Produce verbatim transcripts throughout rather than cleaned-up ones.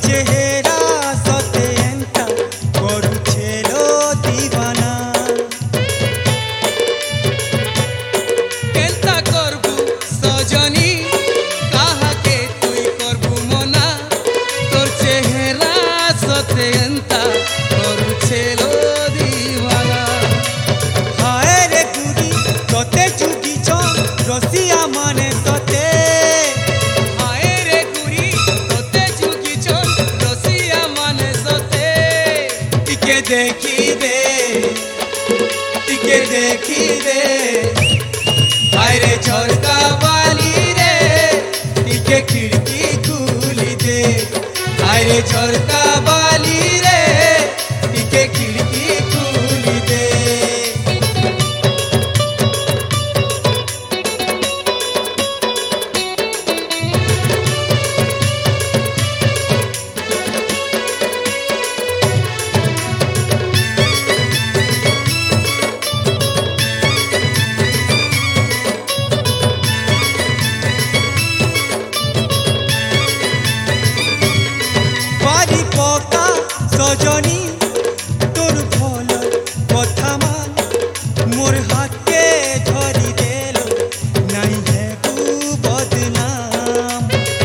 चेहरा सते एंता करुछेलो दीवाना केंता करबू सजनी कहा के तुई करबू मना तोर चेहरा सते एंता करुछेलो दीवाना हाय रे गुरी तोते जुगी चन रसिया माने सते हाय रे गुरी तोते जुगी चन रसिया माने सते टिके देखी दे टिके देखी दे हाय रे झरका वाली रे टिके खिड़की खुली दे हाय रे झरका वाली रे टिके खिड़की खुली दे बारी पका सजनी तोर भल कथा मान मोर हाथे धरी देलो नहीं है तू बदनाम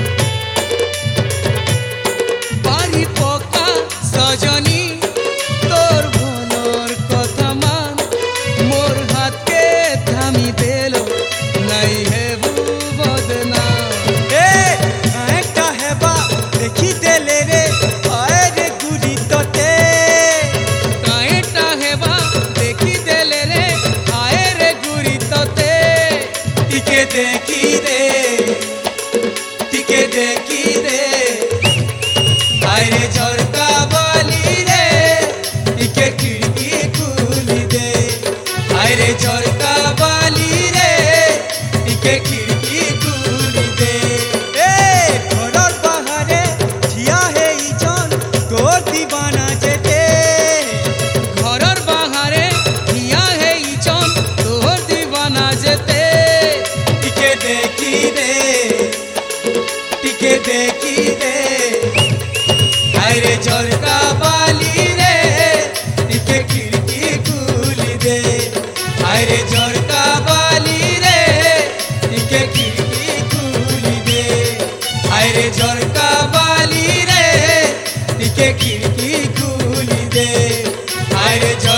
बारी पका सजनी तोर भलर कथा मान मोर हाथे थामी देलो नहीं हेबू बदनाम ए একটা হেবা দেখি দেলে রে হায় রে গুরি ততে काएटा हेबा देखी देले रे हाय रे गुरी तोते टिके देखी दे टिके देखी दे हाय रे झरका वाली रे टिके खिड़की खुली दे हाय रे झरका वाली रे टिके खिड़की खुली दे ए घरर बाहरे ठिया हे इजन तोर दीवाना जेते घरर बाहरे हिया है इचन तोहर दीवाना जेते टिके देखी दे टिके देखी दे हाय रे झरका वाली रे टिके खिड़की खुली दे हाय रे झरका वाली रे टिके खिड़की खुली दे हाय रे झरका वाली रे टिके खिड़की खुली दे हाय रे